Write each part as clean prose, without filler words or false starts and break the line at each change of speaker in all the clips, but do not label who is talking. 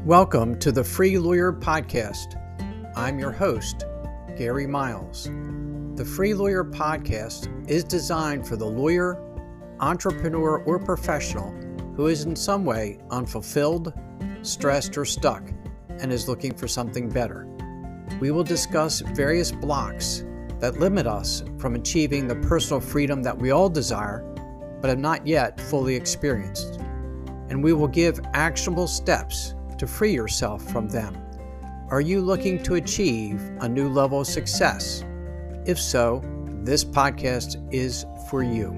Welcome to the Free Lawyer Podcast. I'm your host, Gary Miles. The Free Lawyer Podcast is designed for the lawyer, entrepreneur, or professional who is in some way unfulfilled, stressed, or stuck and is looking for something better. We will discuss various blocks that limit us from achieving the personal freedom that we all desire, but have not yet fully experienced. And we will give actionable steps to free yourself from them. Are you looking to achieve a new level of success? If so, this podcast is for you.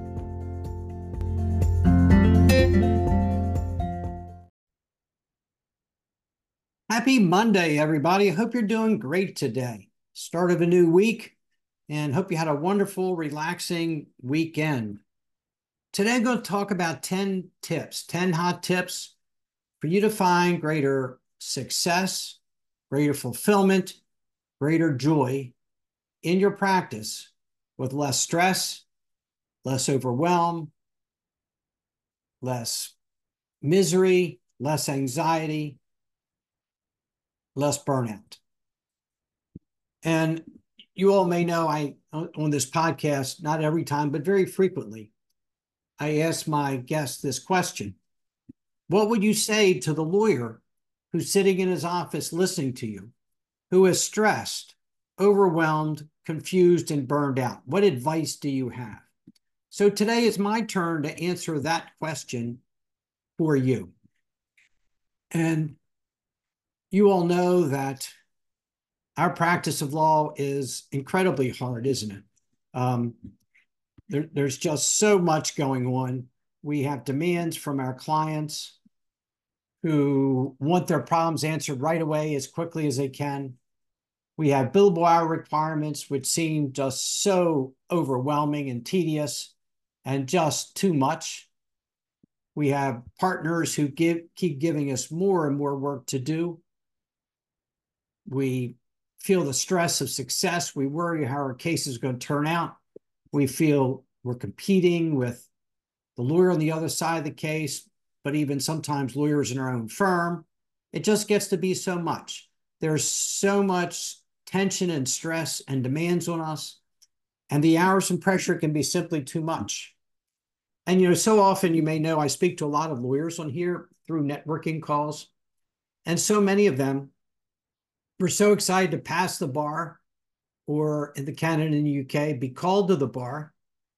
Happy Monday, everybody. I hope you're doing great today. Start of a new week, and hope you had a wonderful, relaxing weekend. Today, I'm going to talk about 10 tips, 10 hot tips for you to find greater success, greater fulfillment, greater joy in your practice with less stress, less overwhelm, less misery, less anxiety, less burnout. And you all may know on this podcast, not every time, but very frequently, I ask my guests this question. What would you say to the lawyer who's sitting in his office listening to you, who is stressed, overwhelmed, confused, and burned out? What advice do you have? So today is my turn to answer that question for you. And you all know that our practice of law is incredibly hard, isn't it? There's just so much going on. We have demands from our clients who want their problems answered right away as quickly as they can. We have billable hour requirements, which seem just so overwhelming and tedious and just too much. We have partners who keep giving us more and more work to do. We feel the stress of success. We worry how our case is going to turn out. We feel we're competing with the lawyer on the other side of the case, but even sometimes lawyers in our own firm. It just gets to be so much. There's so much tension and stress and demands on us, and the hours and pressure can be simply too much. And, so often you may know I speak to a lot of lawyers on here through networking calls, and so many of them were so excited to pass the bar, or in the Canada and the UK, be called to the bar,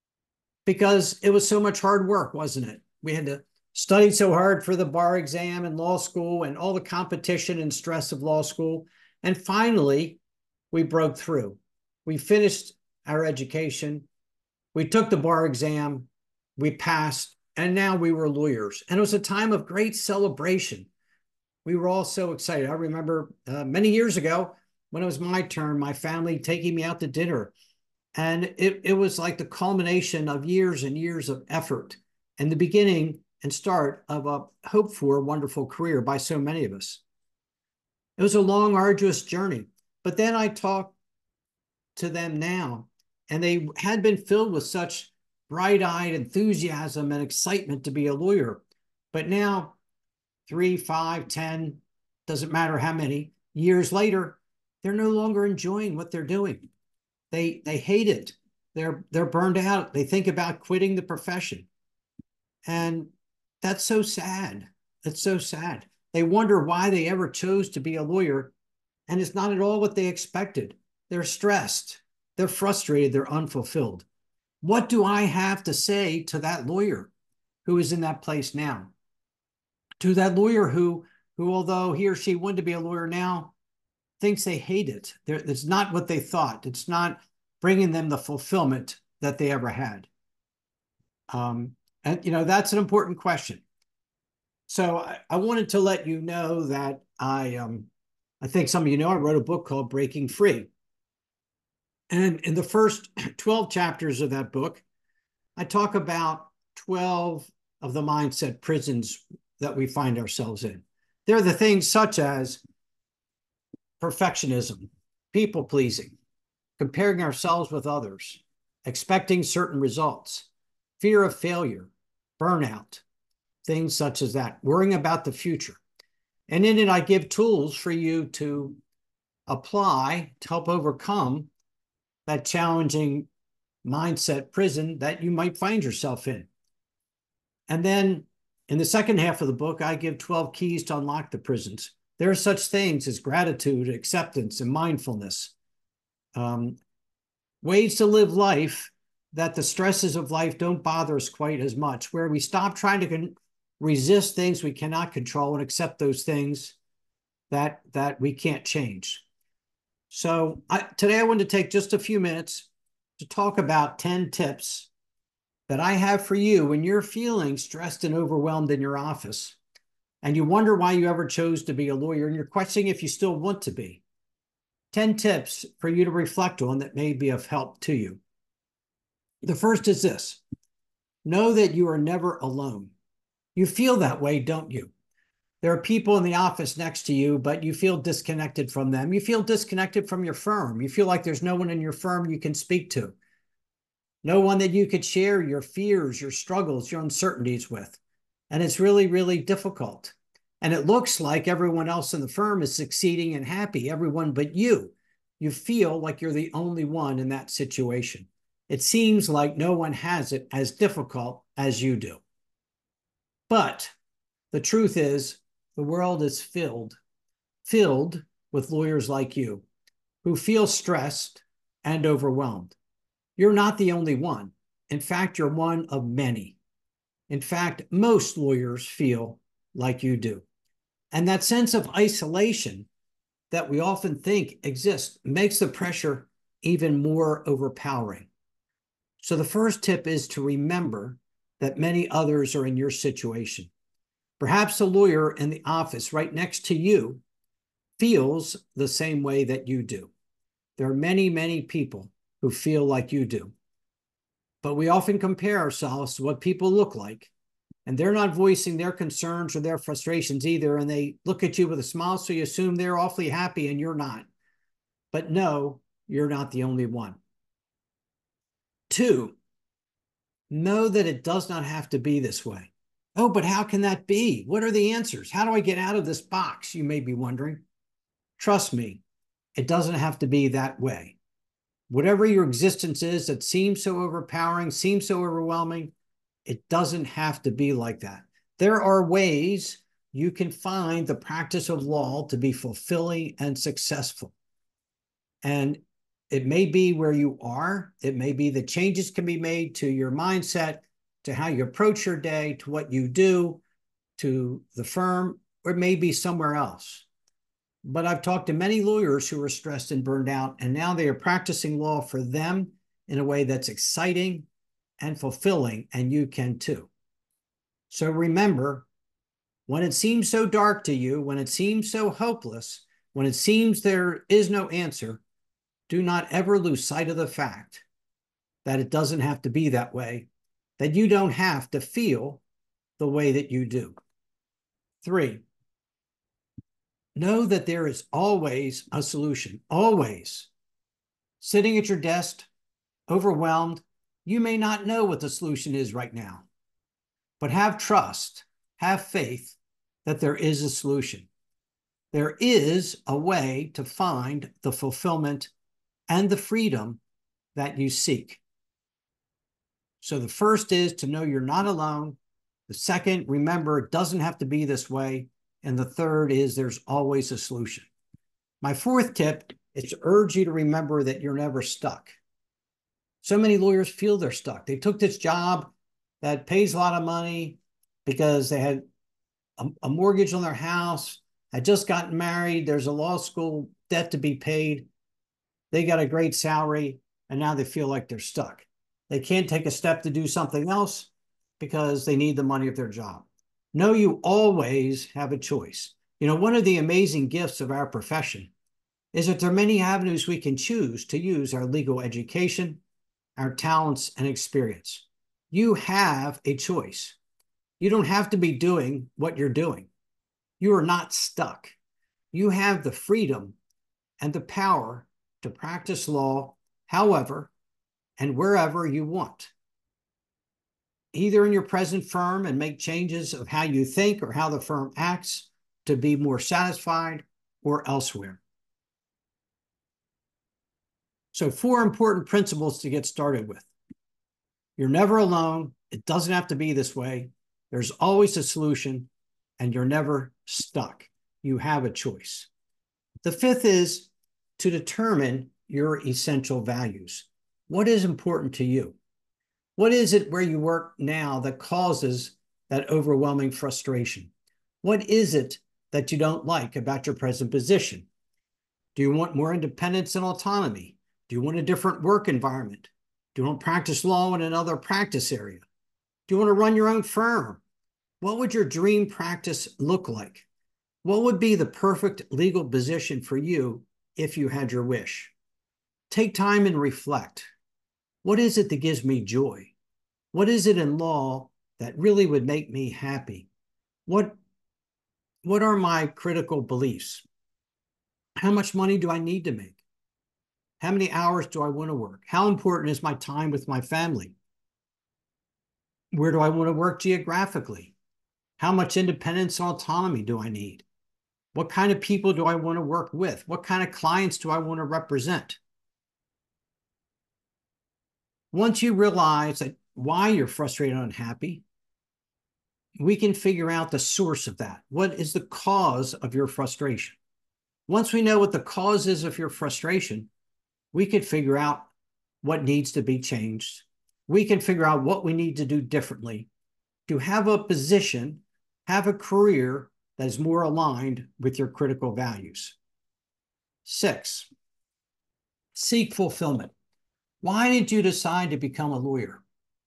because it was so much hard work, wasn't it? We had to study so hard for the bar exam and law school and all the competition and stress of law school. And finally, we broke through. We finished our education. We took the bar exam. We passed. And now we were lawyers. And it was a time of great celebration. We were all so excited. I remember many years ago, when it was my turn, my family taking me out to dinner. And it was like the culmination of years and years of effort and the beginning and start of a hoped-for wonderful career by so many of us. It was a long, arduous journey. But then I talk to them now, and they had been filled with such bright-eyed enthusiasm and excitement to be a lawyer. But now, 3, 5, 10, doesn't matter how many years later, they're no longer enjoying what they're doing. They hate it. They're burned out. They think about quitting the profession. And that's so sad. It's so sad. They wonder why they ever chose to be a lawyer, and it's not at all what they expected. They're stressed. They're frustrated. They're unfulfilled. What do I have to say to that lawyer who is in that place now? To that lawyer who although he or she wanted to be a lawyer now, thinks they hate it. It's not what they thought. It's not bringing them the fulfillment that they ever had. And, that's an important question. So I wanted to let you know that I think some of you know, I wrote a book called Breaking Free. And in the first 12 chapters of that book, I talk about 12 of the mindset prisons that we find ourselves in. They're the things such as perfectionism, people-pleasing, comparing ourselves with others, expecting certain results, fear of failure, burnout, things such as that, worrying about the future. And in it, I give tools for you to apply to help overcome that challenging mindset prison that you might find yourself in. And then in the second half of the book, I give 12 keys to unlock the prisons. There are such things as gratitude, acceptance, and mindfulness. Ways to live life that the stresses of life don't bother us quite as much, where we stop trying to resist things we cannot control and accept those things that we can't change. So today I want to take just a few minutes to talk about 10 tips that I have for you when you're feeling stressed and overwhelmed in your office and you wonder why you ever chose to be a lawyer and you're questioning if you still want to be. 10 tips for you to reflect on that may be of help to you. The first is this: know that you are never alone. You feel that way, don't you? There are people in the office next to you, but you feel disconnected from them. You feel disconnected from your firm. You feel like there's no one in your firm you can speak to. No one that you could share your fears, your struggles, your uncertainties with. And it's really, really difficult. And it looks like everyone else in the firm is succeeding and happy, everyone but you. You feel like you're the only one in that situation. It seems like no one has it as difficult as you do. But the truth is, the world is filled with lawyers like you who feel stressed and overwhelmed. You're not the only one. In fact, you're one of many. In fact, most lawyers feel like you do. And that sense of isolation that we often think exists makes the pressure even more overpowering. So the first tip is to remember that many others are in your situation. Perhaps a lawyer in the office right next to you feels the same way that you do. There are many, many people who feel like you do. But we often compare ourselves to what people look like, and they're not voicing their concerns or their frustrations either, and they look at you with a smile, so you assume they're awfully happy and you're not. But no, you're not the only one. 2, know that it does not have to be this way. Oh, but how can that be? What are the answers? How do I get out of this box? You may be wondering. Trust me, it doesn't have to be that way. Whatever your existence is that seems so overpowering, seems so overwhelming, it doesn't have to be like that. There are ways you can find the practice of law to be fulfilling and successful. And it may be where you are. It may be that changes can be made to your mindset, to how you approach your day, to what you do, to the firm, or it may be somewhere else. But I've talked to many lawyers who are stressed and burned out, and now they are practicing law for them in a way that's exciting and fulfilling, and you can too. So remember, when it seems so dark to you, when it seems so hopeless, when it seems there is no answer, do not ever lose sight of the fact that it doesn't have to be that way, that you don't have to feel the way that you do. 3, know that there is always a solution, always. Sitting at your desk, overwhelmed, you may not know what the solution is right now, but have trust, have faith that there is a solution. There is a way to find the fulfillment and the freedom that you seek. So the first is to know you're not alone. The second, remember, it doesn't have to be this way. And the third is there's always a solution. My 4th tip is to urge you to remember that you're never stuck. So many lawyers feel they're stuck. They took this job that pays a lot of money because they had a mortgage on their house, had just gotten married, there's a law school debt to be paid, they got a great salary, and now they feel like they're stuck. They can't take a step to do something else because they need the money of their job. No, you always have a choice. You know, one of the amazing gifts of our profession is that there are many avenues we can choose to use our legal education, our talents, and experience. You have a choice. You don't have to be doing what you're doing. You are not stuck. You have the freedom and the power to practice law however and wherever you want, either in your present firm and make changes of how you think or how the firm acts, to be more satisfied or elsewhere. So 4 important principles to get started with. You're never alone. It doesn't have to be this way. There's always a solution, and you're never stuck. You have a choice. The 5th is to determine your essential values. What is important to you? What is it where you work now that causes that overwhelming frustration? What is it that you don't like about your present position? Do you want more independence and autonomy? Do you want a different work environment? Do you want to practice law in another practice area? Do you want to run your own firm? What would your dream practice look like? What would be the perfect legal position for you if you had your wish? Take time and reflect. What is it that gives me joy? What is it in law that really would make me happy? What are my critical beliefs? How much money do I need to make? How many hours do I want to work? How important is my time with my family? Where do I want to work geographically? How much independence and autonomy do I need? What kind of people do I want to work with? What kind of clients do I want to represent? Once you realize that why you're frustrated and unhappy, we can figure out the source of that. What is the cause of your frustration? Once we know what the cause is of your frustration, we could figure out what needs to be changed. We can figure out what we need to do differently to have a position, have a career that is more aligned with your critical values. 6, seek fulfillment. Why did you decide to become a lawyer?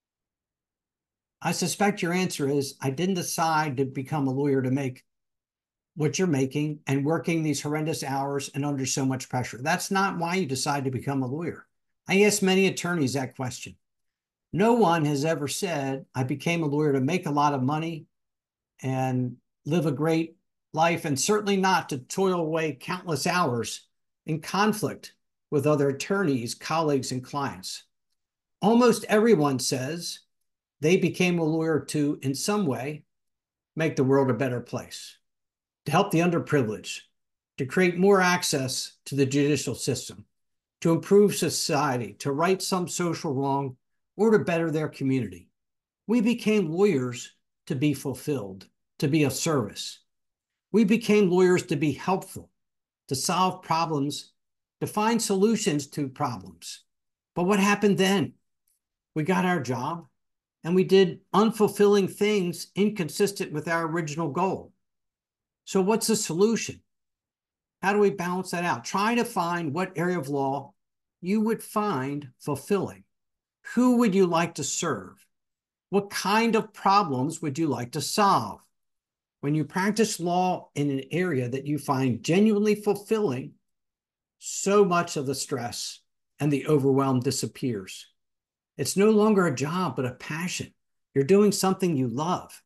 I suspect your answer is, I didn't decide to become a lawyer to make what you're making and working these horrendous hours and under so much pressure. That's not why you decide to become a lawyer. I ask many attorneys that question. No one has ever said, I became a lawyer to make a lot of money and live a great life, and certainly not to toil away countless hours in conflict with other attorneys, colleagues, and clients. Almost everyone says they became a lawyer to, in some way, make the world a better place, to help the underprivileged, to create more access to the judicial system, to improve society, to right some social wrong, or to better their community. We became lawyers to be fulfilled, to be of service. We became lawyers to be helpful, to solve problems, to find solutions to problems. But what happened then? We got our job and we did unfulfilling things inconsistent with our original goal. So what's the solution? How do we balance that out? Try to find what area of law you would find fulfilling. Who would you like to serve? What kind of problems would you like to solve? When you practice law in an area that you find genuinely fulfilling, so much of the stress and the overwhelm disappears. It's no longer a job, but a passion. You're doing something you love.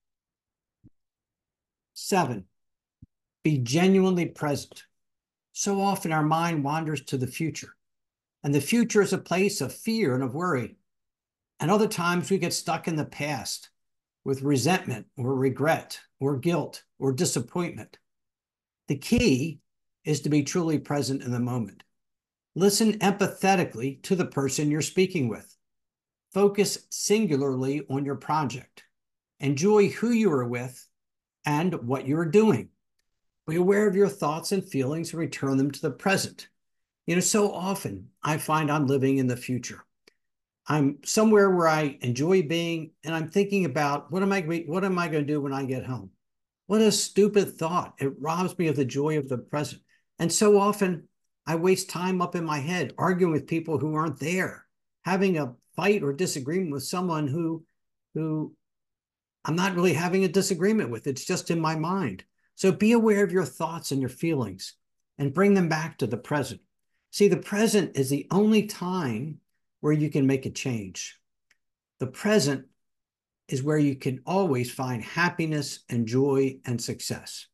7, be genuinely present. So often our mind wanders to the future, and the future is a place of fear and of worry. And other times we get stuck in the past with resentment or regret or guilt or disappointment. The key is to be truly present in the moment. Listen empathetically to the person you're speaking with. Focus singularly on your project. Enjoy who you are with and what you are doing. Be aware of your thoughts and feelings and return them to the present. So often I find I'm living in the future. I'm somewhere where I enjoy being, and I'm thinking about what am I going to do when I get home? What a stupid thought. It robs me of the joy of the present. And so often I waste time up in my head arguing with people who aren't there, having a fight or disagreement with someone who I'm not really having a disagreement with. It's just in my mind. So be aware of your thoughts and your feelings and bring them back to the present. See, the present is the only time where you can make a change. The present is where you can always find happiness and joy and success.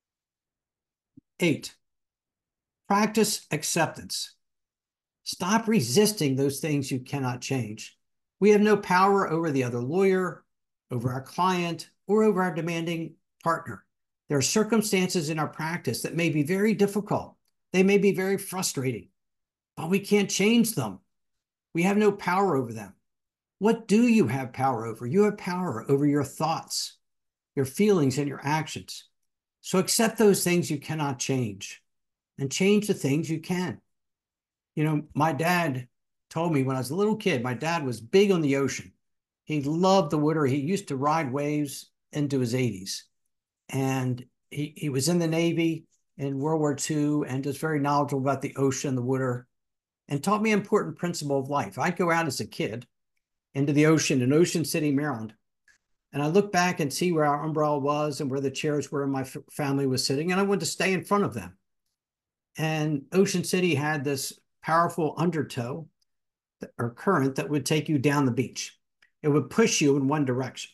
8, practice acceptance. Stop resisting those things you cannot change. We have no power over the other lawyer, over our client, or over our demanding partner. There are circumstances in our practice that may be very difficult. They may be very frustrating, but we can't change them. We have no power over them. What do you have power over? You have power over your thoughts, your feelings, and your actions. So accept those things you cannot change and change the things you can. You know, my dad told me when I was a little kid, my dad was big on the ocean. He loved the water. He used to ride waves into his 80s. And he was in the Navy in World War II and just very knowledgeable about the ocean, the water, and taught me an important principle of life. I'd go out as a kid into the ocean in Ocean City, Maryland, and I look back and see where our umbrella was and where the chairs were and my family was sitting, and I wanted to stay in front of them. And Ocean City had this powerful undertow or current that would take you down the beach. It would push you in one direction.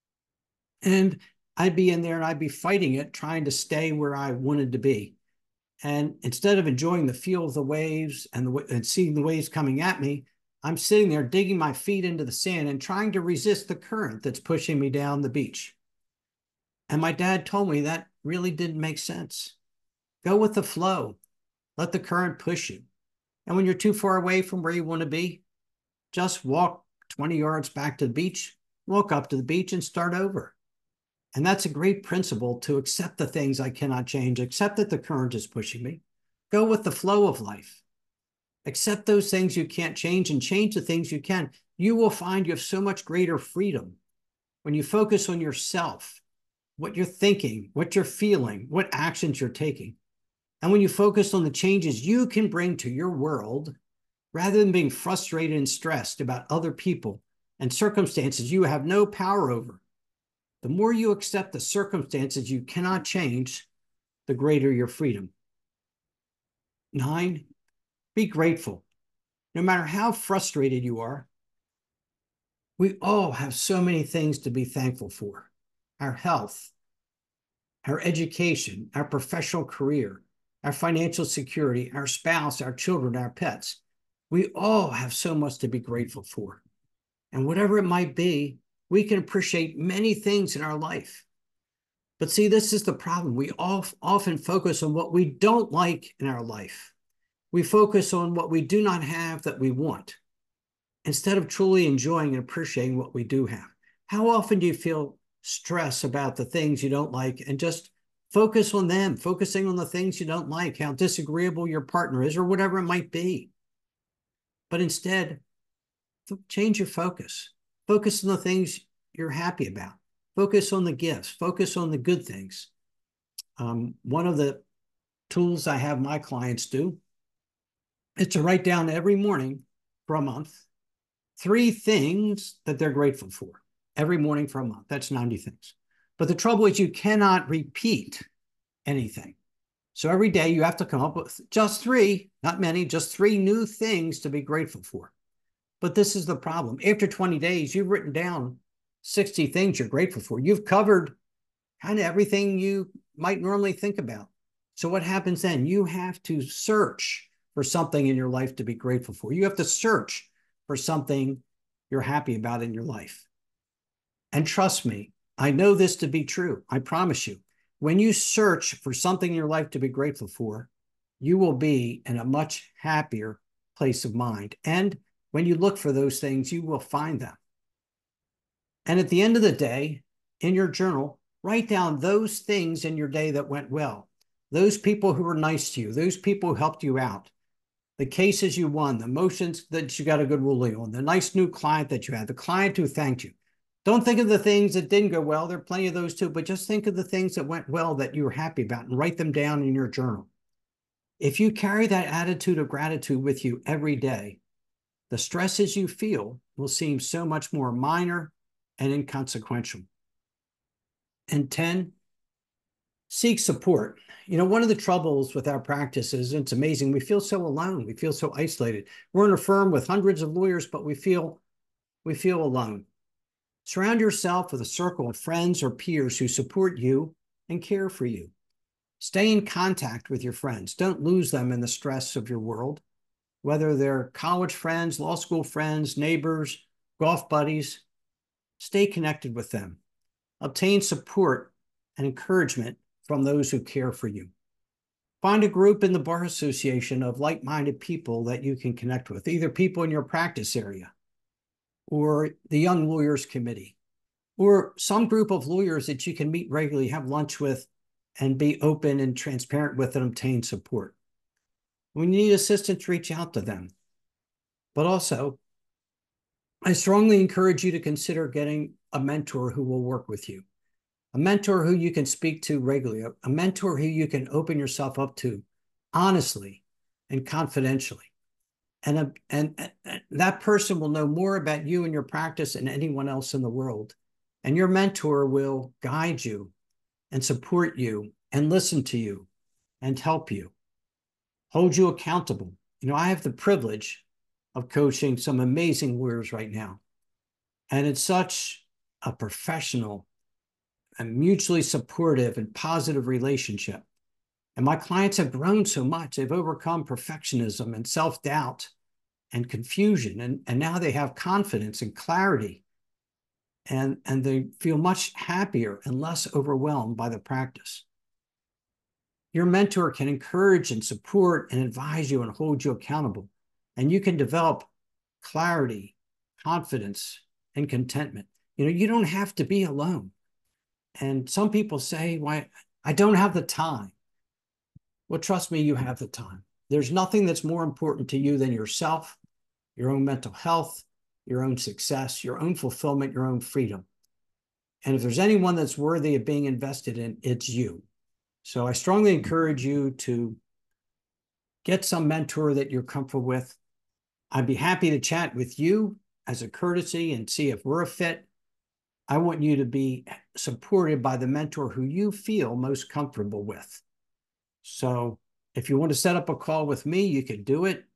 And I'd be in there and I'd be fighting it, trying to stay where I wanted to be. And instead of enjoying the feel of the waves and seeing the waves coming at me, I'm sitting there digging my feet into the sand and trying to resist the current that's pushing me down the beach. And my dad told me that really didn't make sense. Go with the flow. Let the current push you. And when you're too far away from where you want to be, just walk 20 yards back to the beach, walk up to the beach and start over. And that's a great principle, to accept the things I cannot change, accept that the current is pushing me, go with the flow of life. Accept those things you can't change and change the things you can. You will find you have so much greater freedom when you focus on yourself, what you're thinking, what you're feeling, what actions you're taking. And when you focus on the changes you can bring to your world, rather than being frustrated and stressed about other people and circumstances you have no power over, the more you accept the circumstances you cannot change, the greater your freedom. 9, be grateful. No matter how frustrated you are, we all have so many things to be thankful for. Our health, our education, our professional career, our financial security, our spouse, our children, our pets. We all have so much to be grateful for. And whatever it might be, we can appreciate many things in our life. But see, this is the problem. We often focus on what we don't like in our life. We focus on what we do not have that we want, instead of truly enjoying and appreciating what we do have. How often do you feel stress about the things you don't like and just focus on them, focusing on the things you don't like, how disagreeable your partner is, or whatever it might be? But instead, change your focus. Focus on the things you're happy about. Focus on the gifts. Focus on the good things. One of the tools I have my clients do is to write down every morning for a month 3 things that they're grateful for. Every morning for a month. That's 90 things. But the trouble is you cannot repeat anything. So every day you have to come up with just 3, not many, just 3 new things to be grateful for. But this is the problem. After 20 days, you've written down 60 things you're grateful for. You've covered kind of everything you might normally think about. So what happens then? You have to search for something in your life to be grateful for. You have to search for something you're happy about in your life. And trust me, I know this to be true. I promise you. When you search for something in your life to be grateful for, you will be in a much happier place of mind. And when you look for those things, you will find them. And at the end of the day, in your journal, write down those things in your day that went well. Those people who were nice to you, those people who helped you out, the cases you won, the motions that you got a good ruling on, the nice new client that you had, the client who thanked you. Don't think of the things that didn't go well. There are plenty of those too, but just think of the things that went well that you were happy about and write them down in your journal. If you carry that attitude of gratitude with you every day, the stresses you feel will seem so much more minor and inconsequential. And 10, seek support. You know, one of the troubles with our practice is, it's amazing, we feel so alone. We feel so isolated. We're in a firm with hundreds of lawyers, but we feel alone. Surround yourself with a circle of friends or peers who support you and care for you. Stay in contact with your friends. Don't lose them in the stress of your world, whether they're college friends, law school friends, neighbors, golf buddies. Stay connected with them. Obtain support and encouragement from those who care for you. Find a group in the bar association of like-minded people that you can connect with, either people in your practice area or the Young Lawyers Committee, or some group of lawyers that you can meet regularly, have lunch with, and be open and transparent with and obtain support. When you need assistance, reach out to them. But also, I strongly encourage you to consider getting a mentor who will work with you, a mentor who you can speak to regularly, a mentor who you can open yourself up to honestly and confidentially. And that person will know more about you and your practice than anyone else in the world. And your mentor will guide you and support you and listen to you and help you, hold you accountable. You know, I have the privilege of coaching some amazing lawyers right now. And it's such a professional and mutually supportive and positive relationship. And my clients have grown so much. They've overcome perfectionism and self-doubt and confusion. And now they have confidence and clarity. And they feel much happier and less overwhelmed by the practice. Your mentor can encourage and support and advise you and hold you accountable. And you can develop clarity, confidence, and contentment. You know, you don't have to be alone. And some people say, why, I don't have the time. Well, trust me, you have the time. There's nothing that's more important to you than yourself, your own mental health, your own success, your own fulfillment, your own freedom. And if there's anyone that's worthy of being invested in, it's you. So I strongly encourage you to get some mentor that you're comfortable with. I'd be happy to chat with you as a courtesy and see if we're a fit. I want you to be supported by the mentor who you feel most comfortable with. So if you want to set up a call with me, you can do it.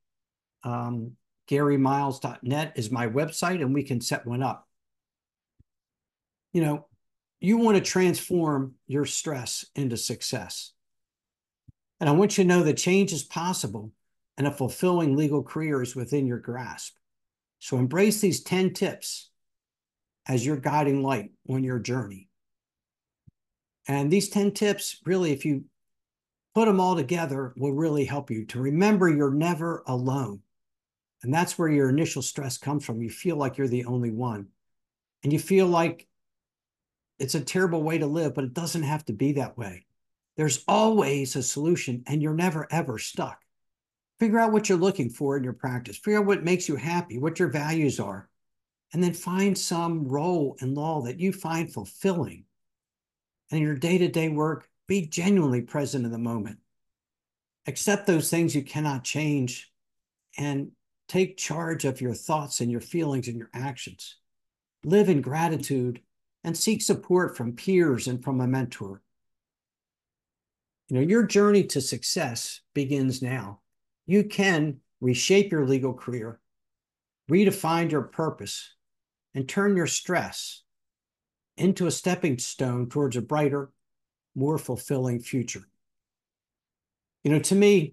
GaryMiles.net is my website, and we can set one up. You know, you want to transform your stress into success. And I want you to know that change is possible and a fulfilling legal career is within your grasp. So embrace these 10 tips as your guiding light on your journey. And these 10 tips, really, if you put them all together, will really help you to remember you're never alone. And that's where your initial stress comes from. You feel like you're the only one. And you feel like it's a terrible way to live, but it doesn't have to be that way. There's always a solution, and you're never, ever stuck. Figure out what you're looking for in your practice. Figure out what makes you happy, what your values are, and then find some role in law that you find fulfilling. And in your day-to-day work, be genuinely present in the moment. Accept those things you cannot change and take charge of your thoughts and your feelings and your actions. Live in gratitude and seek support from peers and from a mentor. You know, your journey to success begins now. You can reshape your legal career, redefine your purpose, and turn your stress into a stepping stone towards a brighter, more fulfilling future. You know, to me,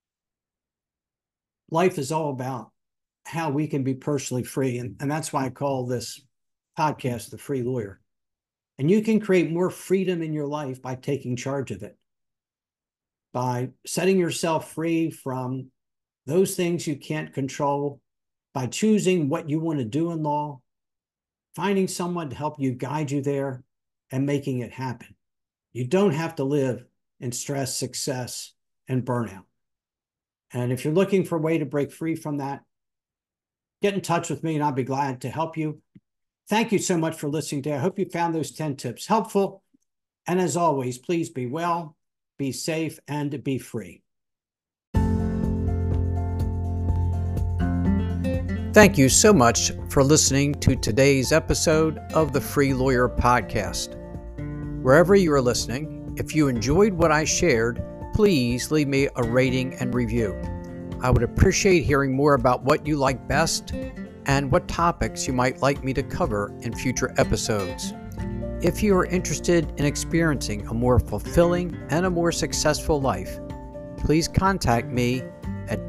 life is all about how we can be personally free. And that's why I call this podcast The Free Lawyer. And you can create more freedom in your life by taking charge of it, by setting yourself free from those things you can't control, by choosing what you want to do in law, finding someone to help you guide you there, and making it happen. You don't have to live in stress, success, and burnout. And if you're looking for a way to break free from that, get in touch with me and I'll be glad to help you. Thank you so much for listening today. I hope you found those 10 tips helpful. And as always, please be well, be safe, and be free. Thank you so much for listening to today's episode of the Free Lawyer Podcast. Wherever you are listening, if you enjoyed what I shared, please leave me a rating and review. I would appreciate hearing more about what you like best and what topics you might like me to cover in future episodes. If you are interested in experiencing a more fulfilling and a more successful life, please contact me at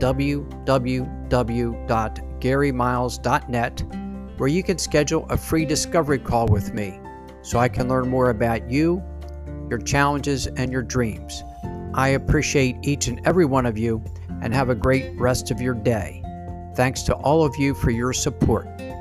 www.GaryMiles.net, where you can schedule a free discovery call with me so I can learn more about you,
your challenges, and your dreams. I appreciate each and every one of you, and have a great rest of your day. Thanks to all of you for your support.